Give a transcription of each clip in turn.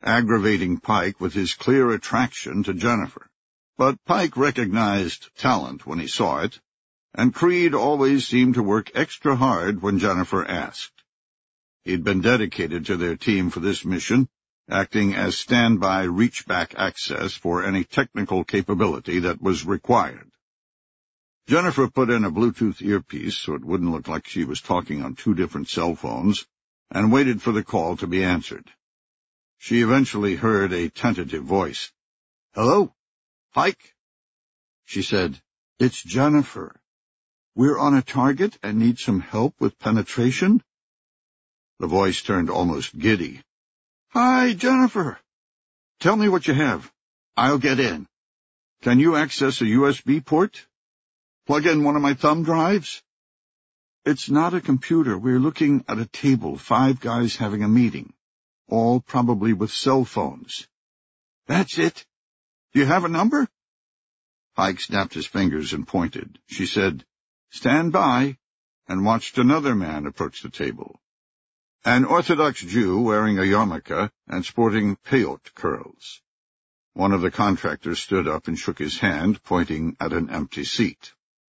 aggravating Pike with his clear attraction to Jennifer. But Pike recognized talent when he saw it, and Creed always seemed to work extra hard when Jennifer asked. He'd been dedicated to their team for this mission, acting as standby reach-back access for any technical capability that was required. Jennifer put in a Bluetooth earpiece so it wouldn't look like she was talking on two different cell phones, and waited for the call to be answered. She eventually heard a tentative voice. "Hello? Pike?" She said, "It's Jennifer. We're on a target and need some help with penetration." The voice turned almost giddy. "Hi, Jennifer. Tell me what you have. I'll get in. Can you access a USB port? Plug in one of my thumb drives?" "It's not a computer. We're looking at a table, 5 guys having a meeting, all probably with cell phones." "That's it. Do you have a number?" Pike snapped his fingers and pointed. She said, "Stand by," and watched another man approach the table. An Orthodox Jew wearing a yarmulke and sporting peyot curls. One of the contractors stood up and shook his hand, pointing at an empty seat.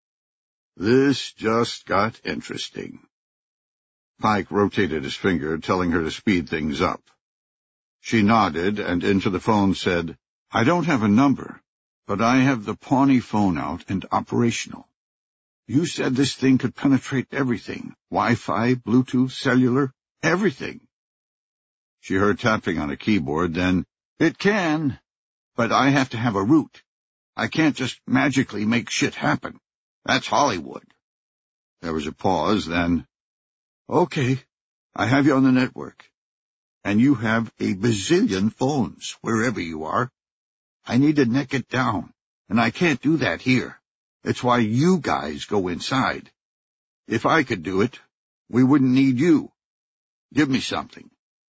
This just got interesting. Pike rotated his finger, telling her to speed things up. She nodded and into the phone said, "I don't have a number, but I have the Pawnee phone out and operational. You said this thing could penetrate everything, Wi-Fi, Bluetooth, cellular, everything." She heard tapping on a keyboard, then, "It can, but I have to have a route. I can't just magically make shit happen. That's Hollywood." There was a pause, then, "Okay, I have you on the network, and you have a bazillion phones, wherever you are. I need to neck it down, and I can't do that here. It's why you guys go inside. If I could do it, we wouldn't need you. Give me something."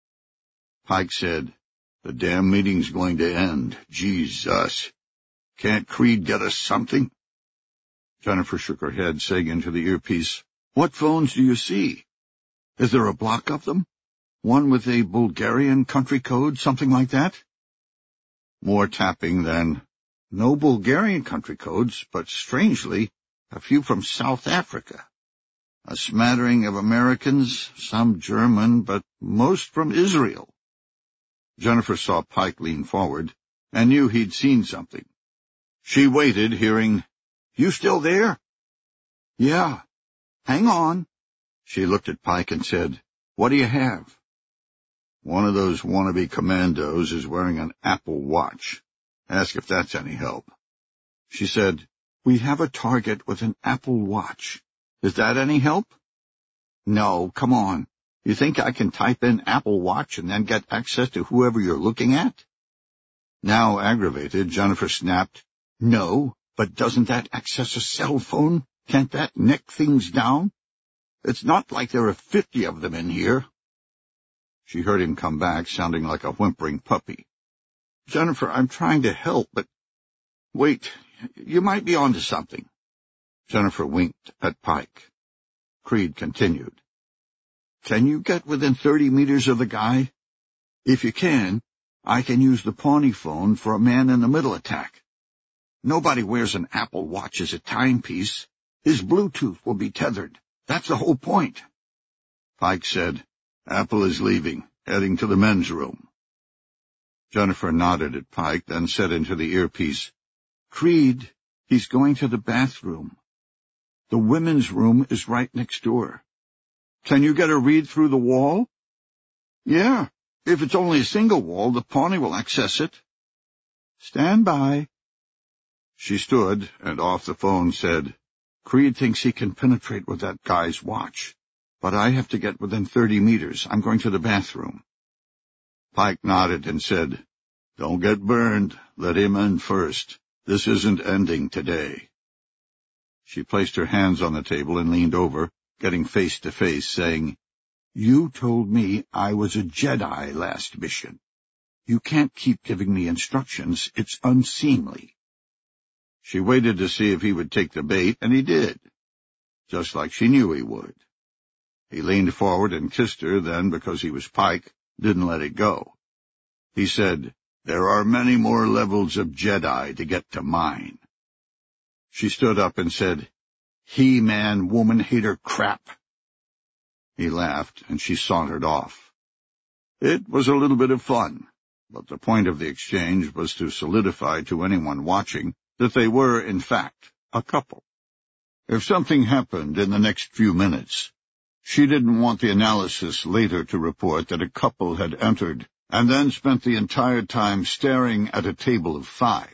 Pike said, "The damn meeting's going to end. Jesus. Can't Creed get us something?" Jennifer shook her head, saying into the earpiece, "What phones do you see? Is there a block of them? One with a Bulgarian country code, something like that?" More tapping, then, "No Bulgarian country codes, but strangely, a few from South Africa. A smattering of Americans, some German, but most from Israel." Jennifer saw Pike lean forward and knew he'd seen something. She waited, hearing, "You still there?" "Yeah. Hang on." She looked at Pike and said, "What do you have?" "One of those wannabe commandos is wearing an Apple Watch. Ask if that's any help." She said, "We have a target with an Apple Watch. Is that any help?" "No, come on. You think I can type in Apple Watch and then get access to whoever you're looking at?" Now aggravated, Jennifer snapped, "No, but doesn't that access a cell phone? Can't that neck things down? It's not like there are 50 of them in here." She heard him come back, sounding like a whimpering puppy. "Jennifer, I'm trying to help, but... Wait, you might be onto something." Jennifer winked at Pike. Creed continued, "Can you get within 30 meters of the guy? If you can, I can use the Pawnee phone for a man-in-the-middle attack. Nobody wears an Apple Watch as a timepiece. His Bluetooth will be tethered. That's the whole point." Pike said, "Apple is leaving, heading to the men's room." Jennifer nodded at Pike, then said into the earpiece, "Creed, he's going to the bathroom. The women's room is right next door. Can you get a read through the wall?" "Yeah, if it's only a single wall, the Pawnee will access it." "Stand by." She stood, and off the phone said, "Creed thinks he can penetrate with that guy's watch, but I have to get within 30 meters. I'm going to the bathroom." Pike nodded and said, "Don't get burned. Let him end first. This isn't ending today." She placed her hands on the table and leaned over, getting face to face, saying, "You told me I was a Jedi last mission. You can't keep giving me instructions. It's unseemly." She waited to see if he would take the bait, and he did, just like she knew he would. He leaned forward and kissed her, then, because he was Pike, didn't let it go. He said, "There are many more levels of Jedi to get to mine." She stood up and said, "He-Man woman-hater crap." He laughed, and she sauntered off. It was a little bit of fun, but the point of the exchange was to solidify to anyone watching that they were, in fact, a couple. If something happened in the next few minutes, she didn't want the analysis later to report that a couple had entered and then spent the entire time staring at a table of 5.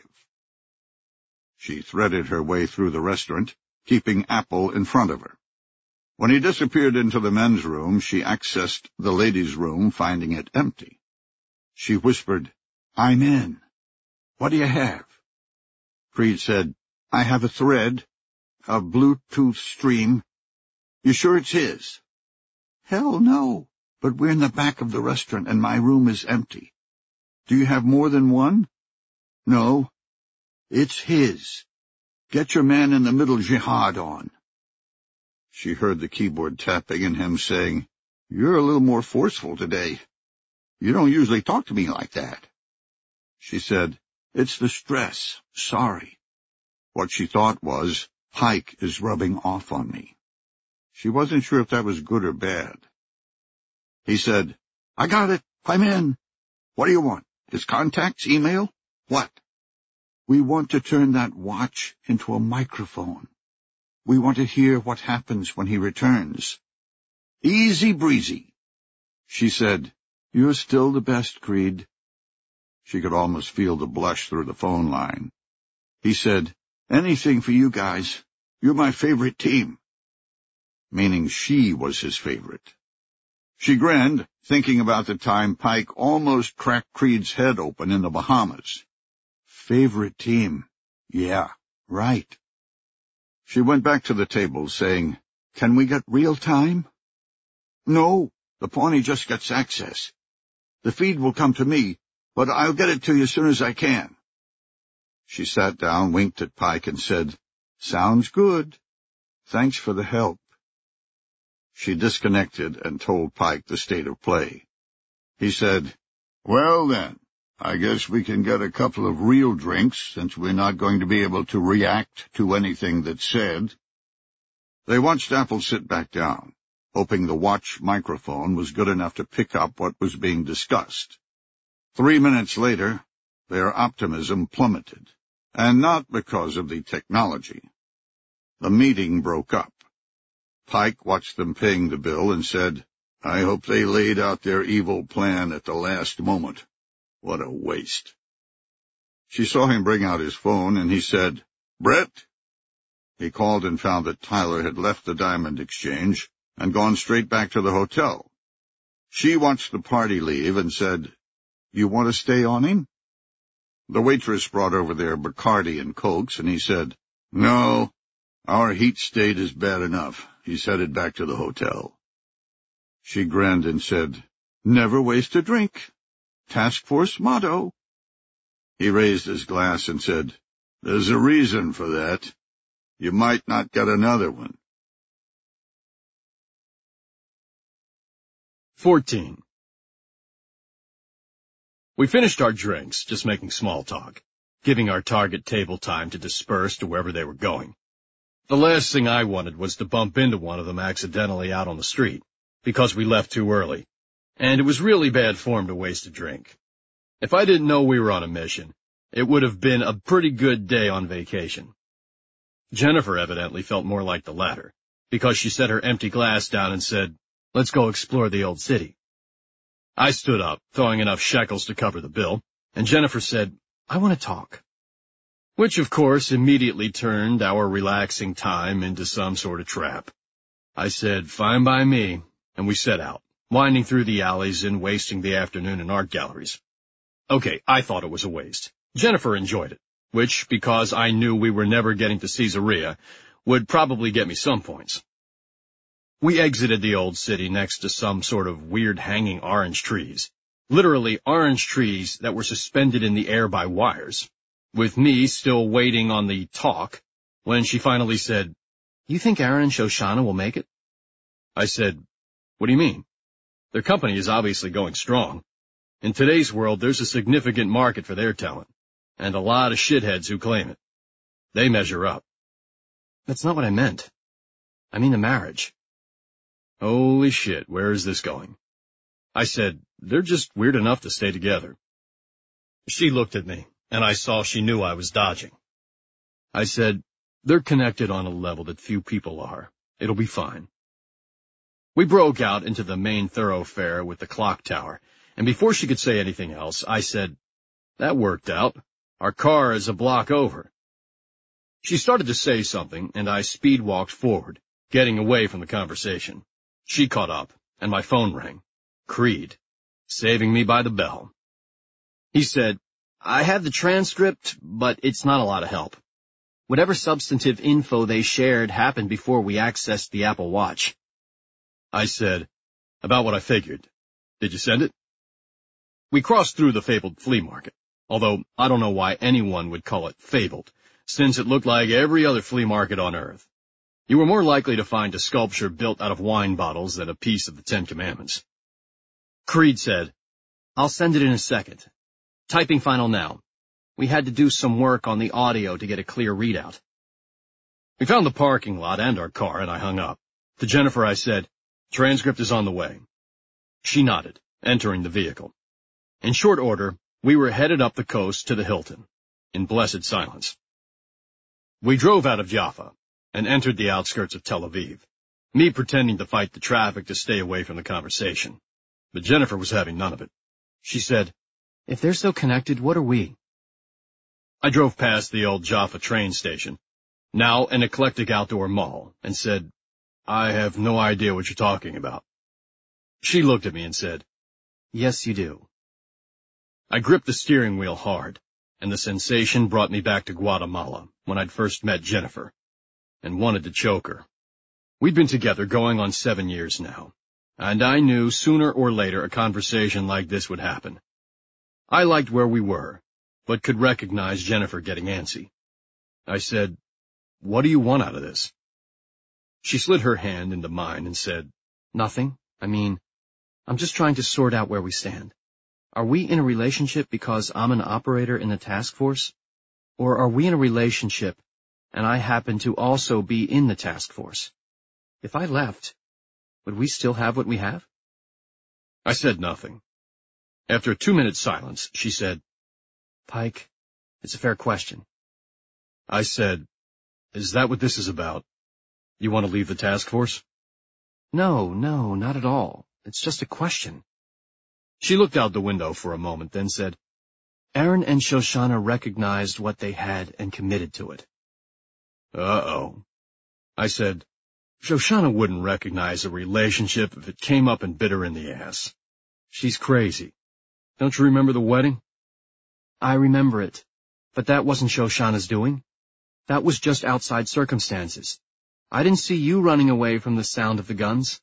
She threaded her way through the restaurant, keeping Apple in front of her. When he disappeared into the men's room, she accessed the ladies' room, finding it empty. She whispered, "I'm in. What do you have?" Creed said, "I have a thread, a Bluetooth stream. You sure it's his?" "Hell no, but we're in the back of the restaurant and my room is empty." "Do you have more than one?" "No, it's his. Get your man in the middle jihad on." She heard the keyboard tapping and him saying, "You're a little more forceful today. You don't usually talk to me like that." She said, "It's the stress. Sorry." What she thought was, "Pike is rubbing off on me." She wasn't sure if that was good or bad. He said, "I got it. I'm in. What do you want? His contacts, email? What?" "We want to turn that watch into a microphone. We want to hear what happens when he returns." "Easy breezy." She said, "You're still the best, Creed." She could almost feel the blush through the phone line. He said, "Anything for you guys. You're my favorite team." Meaning she was his favorite. She grinned, thinking about the time Pike almost cracked Creed's head open in the Bahamas. Favorite team. Yeah, right. She went back to the table, saying, "Can we get real time?" "No, the Pawnee just gets access. The feed will come to me, but I'll get it to you as soon as I can." She sat down, winked at Pike, and said, "Sounds good. Thanks for the help." She disconnected and told Pike the state of play. He said, "Well then, I guess we can get a couple of real drinks, since we're not going to be able to react to anything that's said." They watched Apple sit back down, hoping the watch microphone was good enough to pick up what was being discussed. 3 minutes later, their optimism plummeted, and not because of the technology. The meeting broke up. Pike watched them paying the bill and said, "I hope they laid out their evil plan at the last moment. What a waste." She saw him bring out his phone, and he said, "Brett?" He called and found that Tyler had left the Diamond Exchange and gone straight back to the hotel. She watched the party leave and said, "You want to stay on him?" The waitress brought over their Bacardi and Cokes, and he said, "No, our heat state is bad enough." He's headed back to the hotel. She grinned and said, "Never waste a drink. Task Force motto." He raised his glass and said, "There's a reason for that. You might not get another one." 14. We finished our drinks, just making small talk, giving our target table time to disperse to wherever they were going. The last thing I wanted was to bump into one of them accidentally out on the street, because we left too early, and it was really bad form to waste a drink. If I didn't know we were on a mission, it would have been a pretty good day on vacation. Jennifer evidently felt more like the latter, because she set her empty glass down and said, "Let's go explore the old city." I stood up, throwing enough shekels to cover the bill, and Jennifer said, "I want to talk." Which, of course, immediately turned our relaxing time into some sort of trap. I said, "Fine by me," and we set out, winding through the alleys and wasting the afternoon in art galleries. Okay, I thought it was a waste. Jennifer enjoyed it, which, because I knew we were never getting to Caesarea, would probably get me some points. We exited the old city next to some sort of weird hanging orange trees, literally orange trees that were suspended in the air by wires, with me still waiting on the talk when she finally said, "You think Aaron and Shoshana will make it?" I said, "What do you mean? Their company is obviously going strong." In today's world, there's a significant market for their talent, and a lot of shitheads who claim it. They measure up. That's not what I meant. I mean the marriage. Holy shit, where is this going? I said, they're just weird enough to stay together. She looked at me, and I saw she knew I was dodging. I said, they're connected on a level that few people are. It'll be fine. We broke out into the main thoroughfare with the clock tower, and before she could say anything else, I said, that worked out. Our car is a block over. She started to say something, and I speed-walked forward, getting away from the conversation. She caught up, and my phone rang. Creed, saving me by the bell. He said, I have the transcript, but it's not a lot of help. Whatever substantive info they shared happened before we accessed the Apple Watch. I said, about what I figured. Did you send it? We crossed through the fabled flea market, although I don't know why anyone would call it fabled, since it looked like every other flea market on Earth. You were more likely to find a sculpture built out of wine bottles than a piece of the Ten Commandments. Creed said, I'll send it in a second. Typing final now. We had to do some work on the audio to get a clear readout. We found the parking lot and our car, and I hung up. To Jennifer I said, transcript is on the way. She nodded, entering the vehicle. In short order, we were headed up the coast to the Hilton, in blessed silence. We drove out of Jaffa and entered the outskirts of Tel Aviv, me pretending to fight the traffic to stay away from the conversation. But Jennifer was having none of it. She said, if they're so connected, what are we? I drove past the old Jaffa train station, now an eclectic outdoor mall, and said, I have no idea what you're talking about. She looked at me and said, yes, you do. I gripped the steering wheel hard, and the sensation brought me back to Guatemala when I'd first met Jennifer, and wanted to choke her. We'd been together going on 7 years now, and I knew sooner or later a conversation like this would happen. I liked where we were, but could recognize Jennifer getting antsy. I said, what do you want out of this? She slid her hand into mine and said, nothing. I mean, I'm just trying to sort out where we stand. Are we in a relationship because I'm an operator in the task force? Or are we in a relationship and I happen to also be in the task force? If I left, would we still have what we have? I said nothing. After a 2-minute silence, she said, Pike, it's a fair question. I said, is that what this is about? You want to leave the task force? No, not at all. It's just a question. She looked out the window for a moment, then said, Aaron and Shoshana recognized what they had and committed to it. Uh-oh. I said, Shoshana wouldn't recognize a relationship if it came up and bit her in the ass. She's crazy. Don't you remember the wedding? I remember it, but that wasn't Shoshana's doing. That was just outside circumstances. I didn't see you running away from the sound of the guns.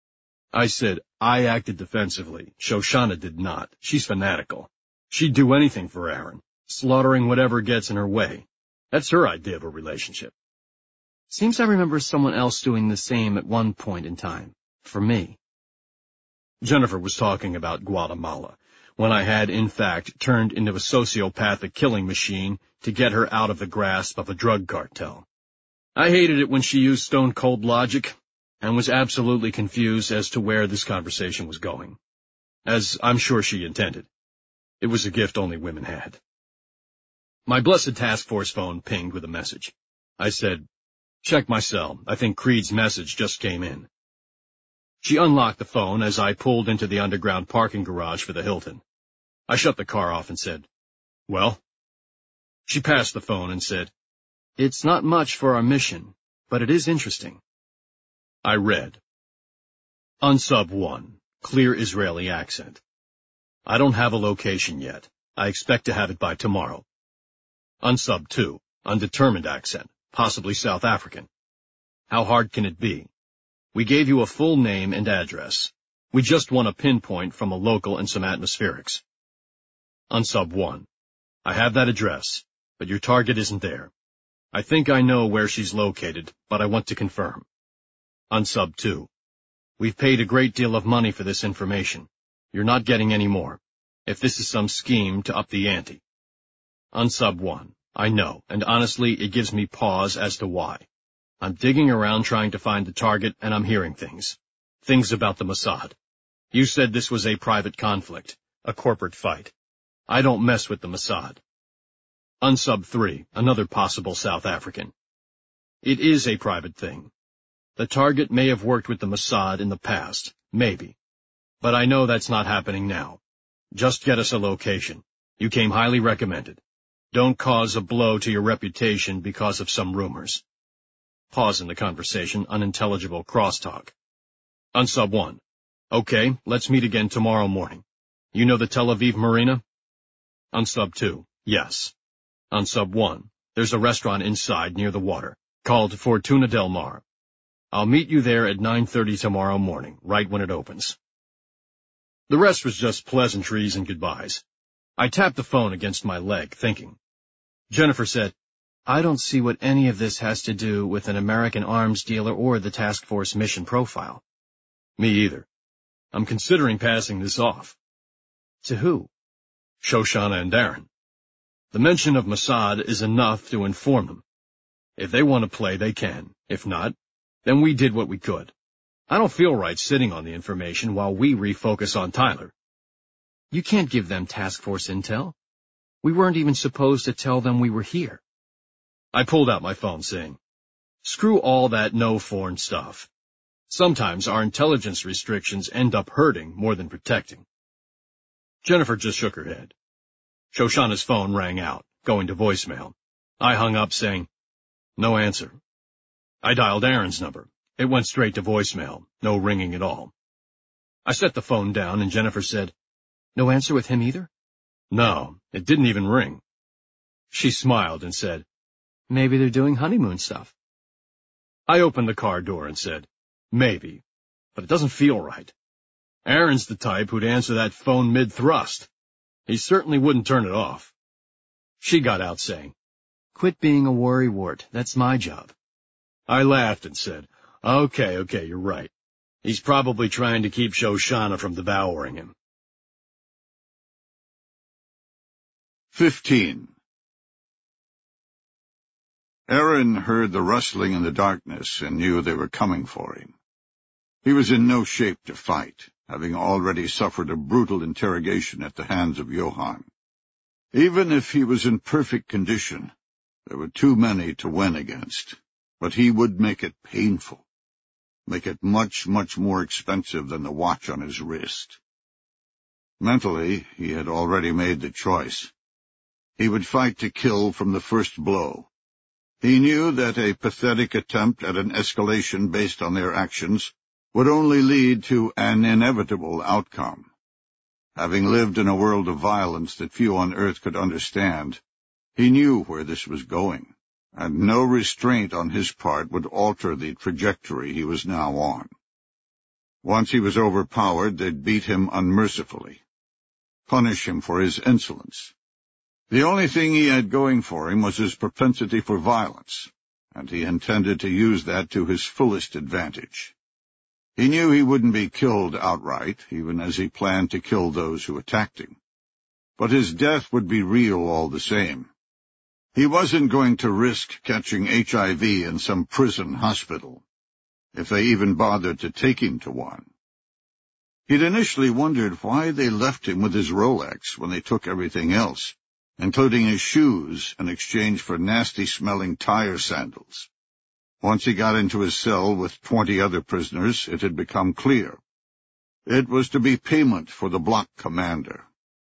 I said, I acted defensively. Shoshana did not. She's fanatical. She'd do anything for Aaron, slaughtering whatever gets in her way. That's her idea of a relationship. Seems I remember someone else doing the same at one point in time, for me. Jennifer was talking about Guatemala, when I had, in fact, turned into a sociopathic killing machine to get her out of the grasp of a drug cartel. I hated it when she used stone-cold logic, and was absolutely confused as to where this conversation was going, as I'm sure she intended. It was a gift only women had. My blessed task force phone pinged with a message. I said, check my cell. I think Creed's message just came in. She unlocked the phone as I pulled into the underground parking garage for the Hilton. I shut the car off and said, well? She passed the phone and said, it's not much for our mission, but it is interesting. I read, Unsub 1, clear Israeli accent. I don't have a location yet. I expect to have it by tomorrow. Unsub 2, undetermined accent, possibly South African. How hard can it be? We gave you a full name and address. We just want a pinpoint from a local and some atmospherics. Unsub 1, I have that address, but your target isn't there. I think I know where she's located, but I want to confirm. Unsub 2, we've paid a great deal of money for this information. You're not getting any more. if this is some scheme to up the ante. Unsub 1. I know, and honestly, it gives me pause as to why. I'm digging around trying to find the target, and I'm hearing things. Things about the Mossad. You said this was a private conflict, a corporate fight. I don't mess with the Mossad. Unsub 3. Another possible South African. It is a private thing. The target may have worked with the Mossad in the past, maybe. But I know that's not happening now. Just get us a location. You came highly recommended. Don't cause a blow to your reputation because of some rumors. Pause in the conversation, unintelligible crosstalk. Unsub 1. Okay, let's meet again tomorrow morning. You know the Tel Aviv Marina? Unsub 2. Yes. Unsub 1. There's a restaurant inside near the water, called Fortuna Del Mar. I'll meet you there at 9:30 tomorrow morning, right when it opens. The rest was just pleasantries and goodbyes. I tapped the phone against my leg, thinking. Jennifer said, I don't see what any of this has to do with an American arms dealer or the task force mission profile. Me either. I'm considering passing this off. To who? Shoshana and Darren. The mention of Mossad is enough to inform them. If they want to play, they can. If not, then we did what we could. I don't feel right sitting on the information while we refocus on Tyler. You can't give them task force intel. We weren't even supposed to tell them we were here. I pulled out my phone, saying, screw all that no foreign stuff. Sometimes our intelligence restrictions end up hurting more than protecting. Jennifer just shook her head. Shoshana's phone rang out, going to voicemail. I hung up, saying, no answer. I dialed Aaron's number. It went straight to voicemail, no ringing at all. I set the phone down, and Jennifer said, no answer with him either? No, it didn't even ring. She smiled and said, maybe they're doing honeymoon stuff. I opened the car door and said, maybe, but it doesn't feel right. Aaron's the type who'd answer that phone mid-thrust. He certainly wouldn't turn it off. She got out saying, quit being a worrywart, that's my job. I laughed and said, okay, you're right. He's probably trying to keep Shoshana from devouring him. 15. Aaron heard the rustling in the darkness and knew they were coming for him. He was in no shape to fight, having already suffered a brutal interrogation at the hands of Johann. Even if he was in perfect condition, there were too many to win against, but he would make it painful, make it much, much more expensive than the watch on his wrist. Mentally, he had already made the choice. He would fight to kill from the first blow. He knew that a pathetic attempt at an escalation based on their actions would only lead to an inevitable outcome. Having lived in a world of violence that few on earth could understand, he knew where this was going, and no restraint on his part would alter the trajectory he was now on. Once he was overpowered, they'd beat him unmercifully, punish him for his insolence. The only thing he had going for him was his propensity for violence, and he intended to use that to his fullest advantage. He knew he wouldn't be killed outright, even as he planned to kill those who attacked him. But his death would be real all the same. He wasn't going to risk catching HIV in some prison hospital, if they even bothered to take him to one. He'd initially wondered why they left him with his Rolex when they took everything else, including his shoes, in exchange for nasty-smelling tire sandals. Once he got into his cell with 20 other prisoners, it had become clear. It was to be payment for the block commander.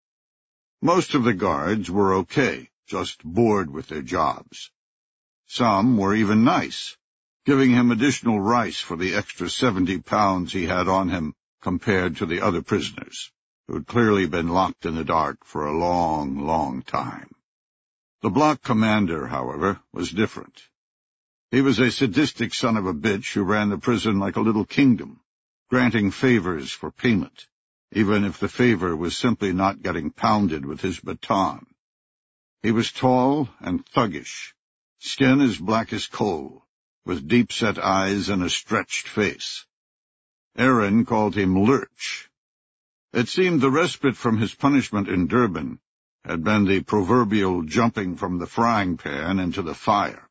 Most of the guards were okay, just bored with their jobs. Some were even nice, giving him additional rice for the extra 70 pounds he had on him compared to the other prisoners, who had clearly been locked in the dark for a long, long time. The block commander, however, was different. He was a sadistic son of a bitch who ran the prison like a little kingdom, granting favors for payment, even if the favor was simply not getting pounded with his baton. He was tall and thuggish, skin as black as coal, with deep-set eyes and a stretched face. Aaron called him Lurch. It seemed the respite from his punishment in Durban had been the proverbial jumping from the frying pan into the fire.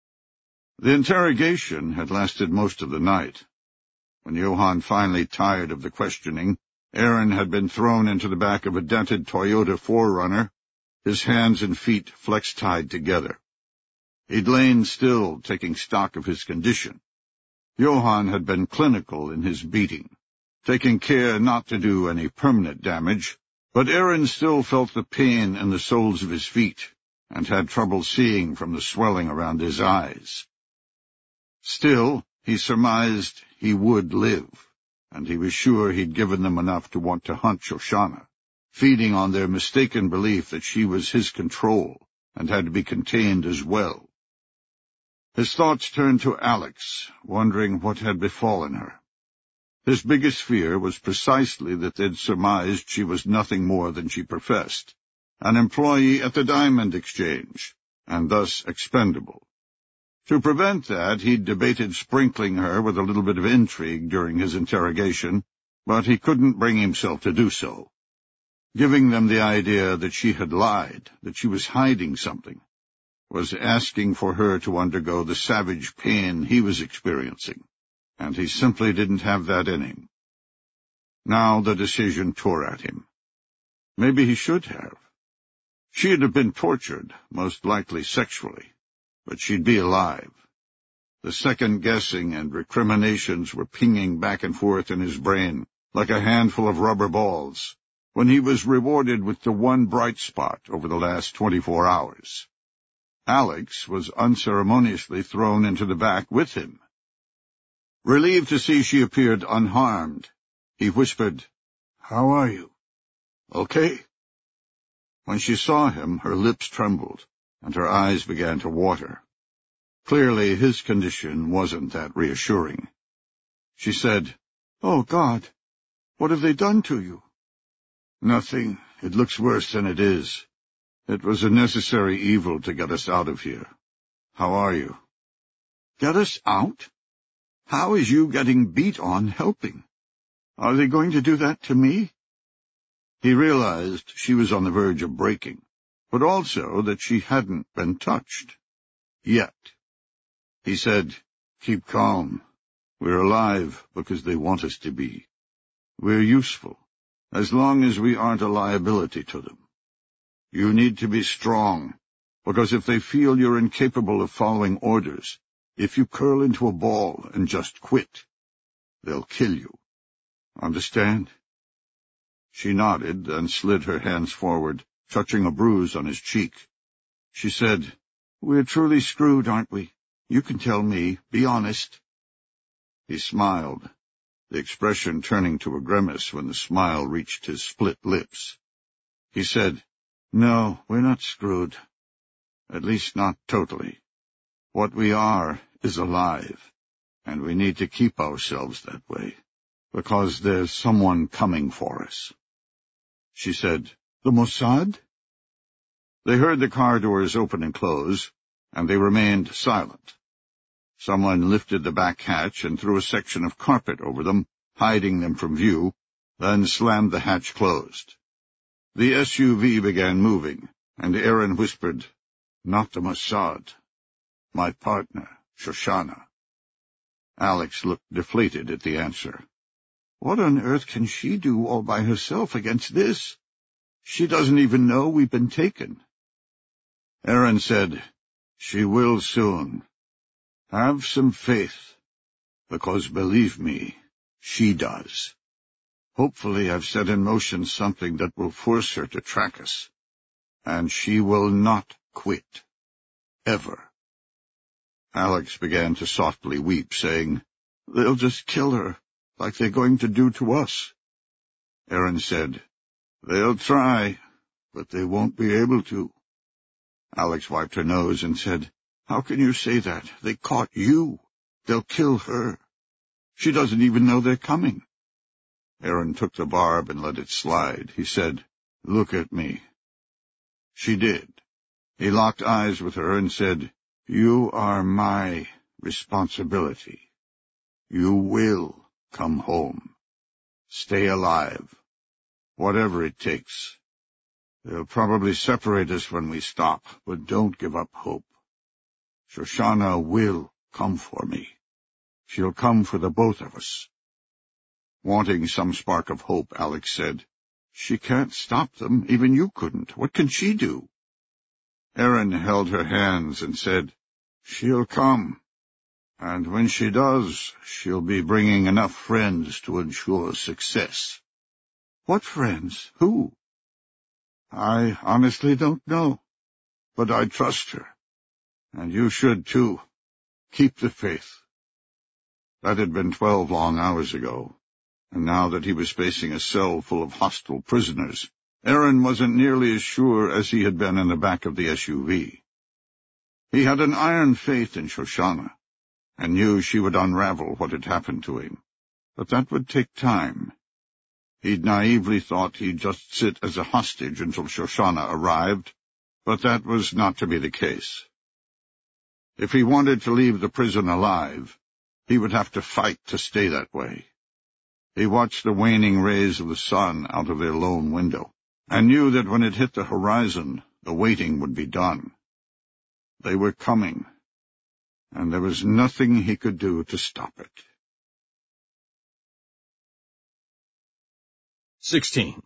The interrogation had lasted most of the night. When Johann finally tired of the questioning, Aaron had been thrown into the back of a dented Toyota 4Runner, his hands and feet flex-tied together. He'd lain still, taking stock of his condition. Johann had been clinical in his beating, taking care not to do any permanent damage, but Aaron still felt the pain in the soles of his feet and had trouble seeing from the swelling around his eyes. Still, he surmised he would live, and he was sure he'd given them enough to want to hunt Shoshana, feeding on their mistaken belief that she was his control and had to be contained as well. His thoughts turned to Alex, wondering what had befallen her. His biggest fear was precisely that they'd surmised she was nothing more than she professed, an employee at the Diamond Exchange, and thus expendable. To prevent that, he'd debated sprinkling her with a little bit of intrigue during his interrogation, but he couldn't bring himself to do so. Giving them the idea that she had lied, that she was hiding something, was asking for her to undergo the savage pain he was experiencing, and he simply didn't have that in him. Now the decision tore at him. Maybe he should have. She'd have been tortured, most likely sexually, but she'd be alive. The second-guessing and recriminations were pinging back and forth in his brain like a handful of rubber balls, when he was rewarded with the one bright spot over the last 24 hours. Alex was unceremoniously thrown into the back with him. Relieved to see she appeared unharmed, he whispered, "How are you? Okay?" When she saw him, her lips trembled, and her eyes began to water. Clearly, his condition wasn't that reassuring. She said, "Oh, God, what have they done to you?" "Nothing. It looks worse than it is. It was a necessary evil to get us out of here. How are you?" "Get us out? How is you getting beat on helping? Are they going to do that to me?" He realized she was on the verge of breaking, but also that she hadn't been touched. Yet. He said, "Keep calm. We're alive because they want us to be. We're useful, as long as we aren't a liability to them. You need to be strong, because if they feel you're incapable of following orders, if you curl into a ball and just quit, they'll kill you. Understand?" She nodded and slid her hands forward, touching a bruise on his cheek. She said, "We're truly screwed, aren't we? You can tell me. Be honest." He smiled, the expression turning to a grimace when the smile reached his split lips. He said, "No, we're not screwed. At least not totally. What we are is alive, and we need to keep ourselves that way, because there's someone coming for us." She said, "The Mossad?" They heard the car doors open and close, and they remained silent. Someone lifted the back hatch and threw a section of carpet over them, hiding them from view, then slammed the hatch closed. The SUV began moving, and Aaron whispered, "Not the Mossad. My partner, Shoshana." Alex looked deflated at the answer. What on earth can she do all by herself against this? She doesn't even know we've been taken. Aaron said, "She will soon. Have some faith, because believe me, she does. Hopefully I've set in motion something that will force her to track us, and she will not quit. Ever." Alex began to softly weep, saying, "They'll just kill her, like they're going to do to us." Aaron said, "They'll try, but they won't be able to." Alex wiped her nose and said, "How can you say that? They caught you. They'll kill her. She doesn't even know they're coming." Aaron took the barb and let it slide. He said, "Look at me." She did. He locked eyes with her and said, "You are my responsibility. You will come home. Stay alive. Whatever it takes. They'll probably separate us when we stop, but don't give up hope. Shoshana will come for me. She'll come for the both of us. Wanting some spark of hope, Alex said, "She can't stop them. Even you couldn't. What can she do?" Erin held her hands and said, "She'll come. And when she does, she'll be bringing enough friends to ensure success." "What friends? Who?" "I honestly don't know, but I trust her. And you should, too. Keep the faith." That had been 12 long hours ago, and now that he was facing a cell full of hostile prisoners, Erin wasn't nearly as sure as he had been in the back of the SUV. He had an iron faith in Shoshana, and knew she would unravel what had happened to him. But that would take time. He'd naively thought he'd just sit as a hostage until Shoshana arrived, but that was not to be the case. If he wanted to leave the prison alive, he would have to fight to stay that way. He watched the waning rays of the sun out of their lone window, and knew that when it hit the horizon, the waiting would be done. They were coming, and there was nothing he could do to stop it. 16.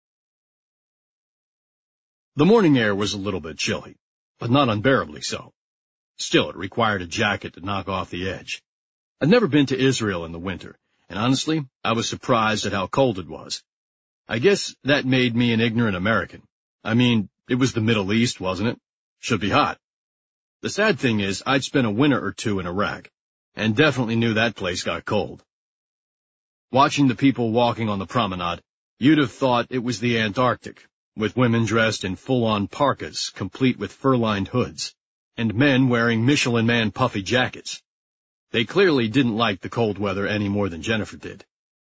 The morning air was a little bit chilly, but not unbearably so. Still, it required a jacket to knock off the edge. I'd never been to Israel in the winter, and honestly, I was surprised at how cold it was. I guess that made me an ignorant American. I mean, it was the Middle East, wasn't it? Should be hot. The sad thing is, I'd spent a winter or two in Iraq, and definitely knew that place got cold. Watching the people walking on the promenade, you'd have thought it was the Antarctic, with women dressed in full-on parkas, complete with fur-lined hoods, and men wearing Michelin Man puffy jackets. They clearly didn't like the cold weather any more than Jennifer did.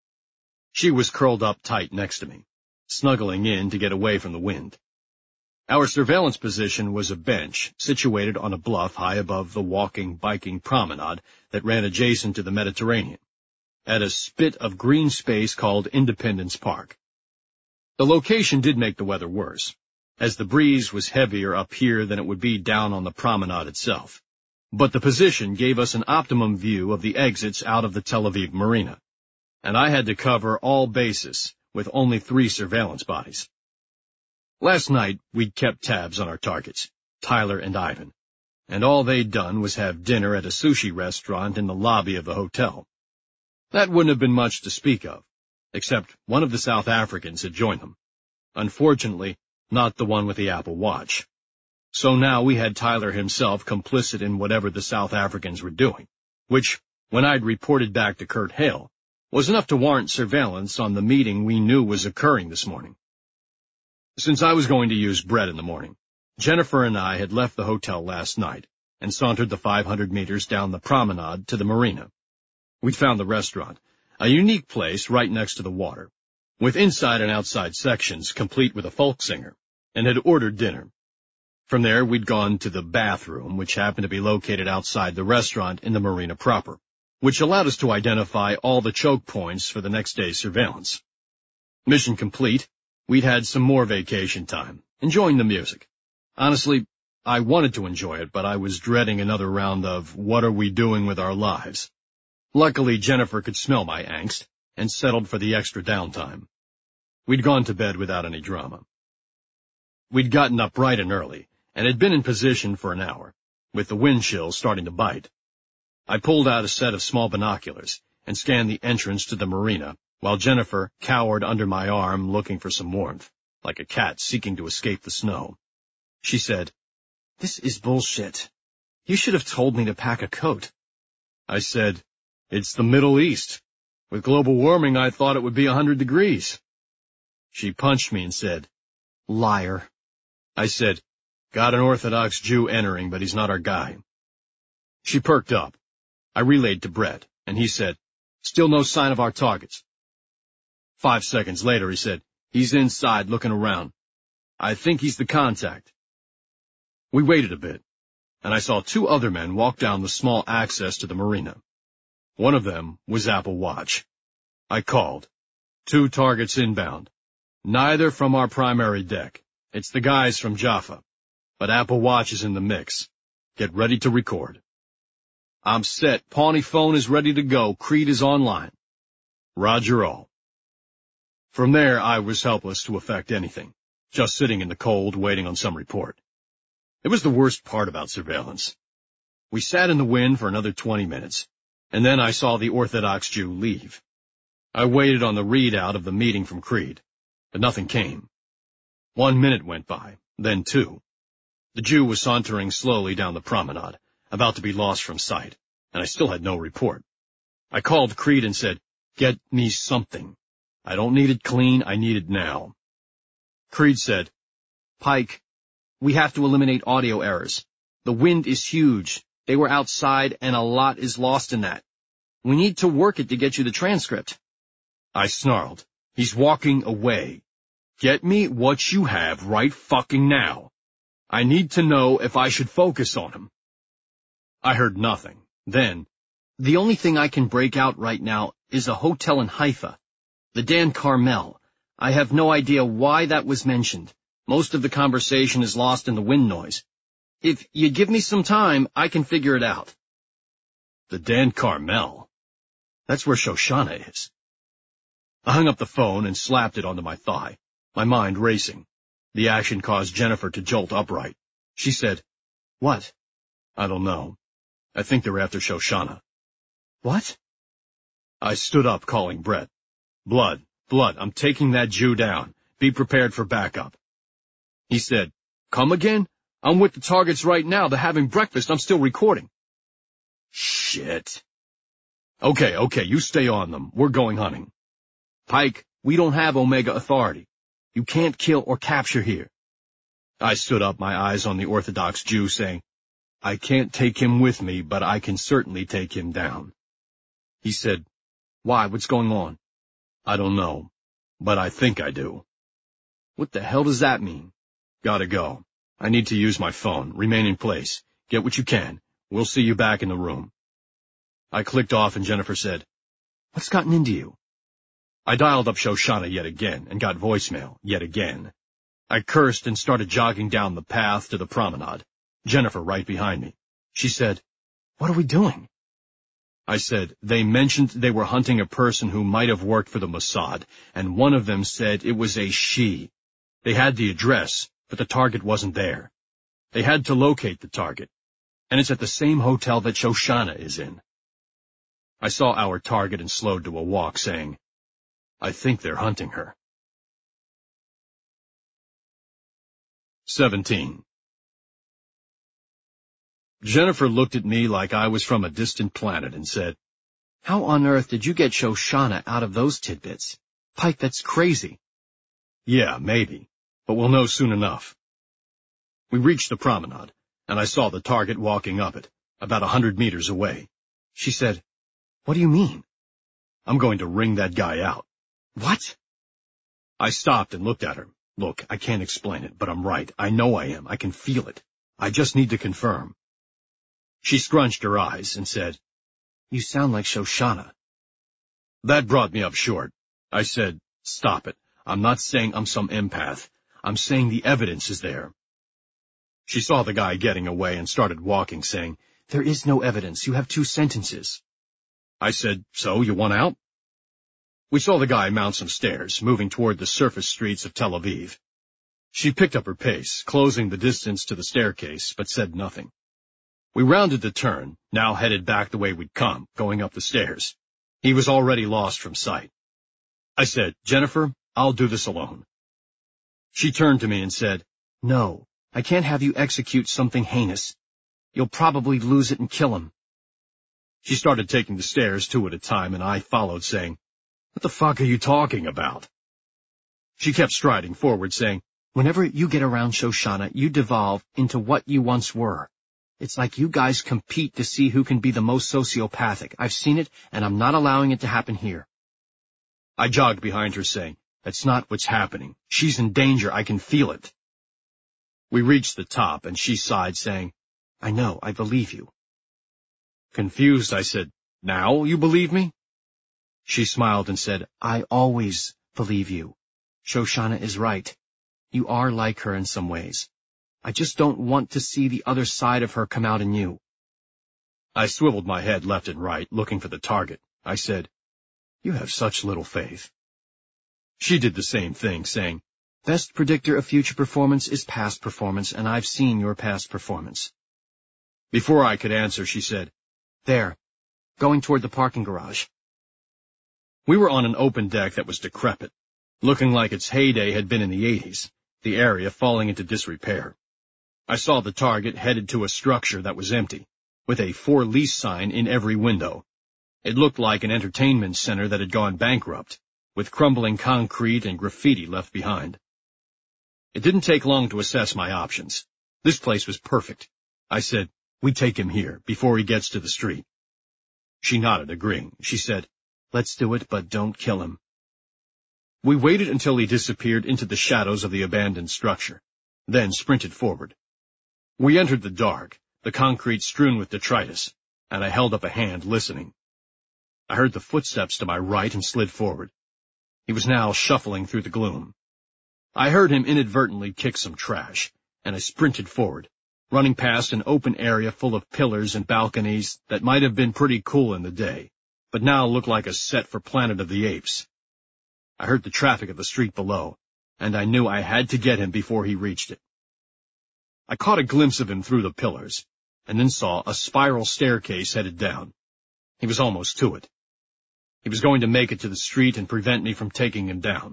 She was curled up tight next to me, snuggling in to get away from the wind. Our surveillance position was a bench situated on a bluff high above the walking, biking promenade that ran adjacent to the Mediterranean, at a spit of green space called Independence Park. The location did make the weather worse, as the breeze was heavier up here than it would be down on the promenade itself. But the position gave us an optimum view of the exits out of the Tel Aviv marina, and I had to cover all bases with only 3 surveillance bodies. Last night, we'd kept tabs on our targets, Tyler and Ivan, and all they'd done was have dinner at a sushi restaurant in the lobby of the hotel. That wouldn't have been much to speak of, except one of the South Africans had joined them. Unfortunately, not the one with the Apple Watch. So now we had Tyler himself complicit in whatever the South Africans were doing, which, when I'd reported back to Kurt Hale, was enough to warrant surveillance on the meeting we knew was occurring this morning. Since I was going to use bread in the morning, Jennifer and I had left the hotel last night and sauntered the 500 meters down the promenade to the marina. We'd found the restaurant, a unique place right next to the water, with inside and outside sections complete with a folk singer, and had ordered dinner. From there, we'd gone to the bathroom, which happened to be located outside the restaurant in the marina proper, which allowed us to identify all the choke points for the next day's surveillance. Mission complete, we'd had some more vacation time, enjoying the music. Honestly, I wanted to enjoy it, but I was dreading another round of what are we doing with our lives. Luckily, Jennifer could smell my angst and settled for the extra downtime. We'd gone to bed without any drama. We'd gotten up bright and early, and had been in position for an hour, with the wind chill starting to bite. I pulled out a set of small binoculars and scanned the entrance to the marina, while Jennifer cowered under my arm looking for some warmth, like a cat seeking to escape the snow. She said, "This is bullshit. You should have told me to pack a coat." I said, "It's the Middle East. With global warming, I thought it would be 100 degrees. She punched me and said, "Liar." I said, "Got an Orthodox Jew entering, but he's not our guy." She perked up. I relayed to Brett, and he said, "Still no sign of our targets." 5 seconds later, he said, "He's inside looking around. I think he's the contact." We waited a bit, and I saw 2 other men walk down the small access to the marina. One of them was Apple Watch. I called. 2 targets inbound. Neither from our primary deck. It's the guys from Jaffa. But Apple Watch is in the mix. Get ready to record. I'm set. Pawnee phone is ready to go. Creed is online. Roger all. From there, I was helpless to effect anything, just sitting in the cold waiting on some report. It was the worst part about surveillance. We sat in the wind for another 20 minutes, and then I saw the Orthodox Jew leave. I waited on the readout of the meeting from Creed, but nothing came. 1 minute went by, then 2. The Jew was sauntering slowly down the promenade, about to be lost from sight, and I still had no report. I called Creed and said, "Get me something. I don't need it clean, I need it now." Creed said, "Pike, we have to eliminate audio errors. The wind is huge. They were outside, and a lot is lost in that. We need to work it to get you the transcript." I snarled, "He's walking away. Get me what you have right fucking now. I need to know if I should focus on him." I heard nothing. Then, "The only thing I can break out right now is a hotel in Haifa. The Dan Carmel. I have no idea why that was mentioned. Most of the conversation is lost in the wind noise. If you give me some time, I can figure it out." The Dan Carmel? That's where Shoshana is. I hung up the phone and slapped it onto my thigh, my mind racing. The action caused Jennifer to jolt upright. She said, "What?" "I don't know. I think they're after Shoshana." "What?" I stood up, calling Brett. Blood, I'm taking that Jew down. Be prepared for backup." He said, "Come again? I'm with the targets right now. They're having breakfast. I'm still recording." Shit. Okay, you stay on them. We're going hunting. Pike, we don't have Omega authority. You can't kill or capture here. I stood up, my eyes on the Orthodox Jew, saying, "I can't take him with me, but I can certainly take him down." He said, "Why, what's going on?" "I don't know, but I think I do." "What the hell does that mean?" "Gotta go. I need to use my phone. Remain in place. Get what you can. We'll see you back in the room." I clicked off and Jennifer said, "What's gotten into you?" I dialed up Shoshana yet again and got voicemail yet again. I cursed and started jogging down the path to the promenade, Jennifer right behind me. She said, "What are we doing?" I said, "They mentioned they were hunting a person who might have worked for the Mossad, and one of them said it was a she. They had the address, but the target wasn't there. They had to locate the target, and it's at the same hotel that Shoshana is in." I saw our target and slowed to a walk, saying, "I think they're hunting her." 17. Jennifer looked at me like I was from a distant planet and said, "How on earth did you get Shoshana out of those tidbits? Pike, that's crazy." "Yeah, maybe, but we'll know soon enough." We reached the promenade, and I saw the target walking up it, about 100 meters away. She said, "What do you mean?" "I'm going to wring that guy out." "What?" I stopped and looked at her. "Look, I can't explain it, but I'm right. I know I am. I can feel it. I just need to confirm." She scrunched her eyes and said, "You sound like Shoshana." That brought me up short. I said, "Stop it. I'm not saying I'm some empath. I'm saying the evidence is there." She saw the guy getting away and started walking, saying, "There is no evidence. You have 2 sentences." I said, "So, you want out?" We saw the guy mount some stairs, moving toward the surface streets of Tel Aviv. She picked up her pace, closing the distance to the staircase, but said nothing. We rounded the turn, now headed back the way we'd come, going up the stairs. He was already lost from sight. I said, "Jennifer, I'll do this alone." She turned to me and said, "No, I can't have you execute something heinous. You'll probably lose it and kill him." She started taking the stairs 2 at a time, and I followed, saying, "What the fuck are you talking about?" She kept striding forward, saying, "Whenever you get around Shoshana, you devolve into what you once were. It's like you guys compete to see who can be the most sociopathic. I've seen it, and I'm not allowing it to happen here." I jogged behind her, saying, "That's not what's happening. She's in danger. I can feel it." We reached the top, and she sighed, saying, "I know. I believe you." Confused, I said, "Now you believe me?" She smiled and said, "I always believe you." Shoshana is right. You are like her in some ways. I just don't want to see the other side of her come out in you. I swiveled my head left and right, looking for the target. I said, "You have such little faith." She did the same thing, saying, "Best predictor of future performance is past performance, and I've seen your past performance." Before I could answer, she said, "There, going toward the parking garage." We were on an open deck that was decrepit, looking like its heyday had been in the 80s, the area falling into disrepair. I saw the target headed to a structure that was empty, with a for lease sign in every window. It looked like an entertainment center that had gone bankrupt, with crumbling concrete and graffiti left behind. It didn't take long to assess my options. This place was perfect. I said, "We take him here, before he gets to the street." She nodded, agreeing. She said, "Let's do it, but don't kill him." We waited until he disappeared into the shadows of the abandoned structure, then sprinted forward. We entered the dark, the concrete strewn with detritus, and I held up a hand, listening. I heard the footsteps to my right and slid forward. He was now shuffling through the gloom. I heard him inadvertently kick some trash, and I sprinted forward, running past an open area full of pillars and balconies that might have been pretty cool in the day, but now looked like a set for Planet of the Apes. I heard the traffic of the street below, and I knew I had to get him before he reached it. I caught a glimpse of him through the pillars, and then saw a spiral staircase headed down. He was almost to it. He was going to make it to the street and prevent me from taking him down.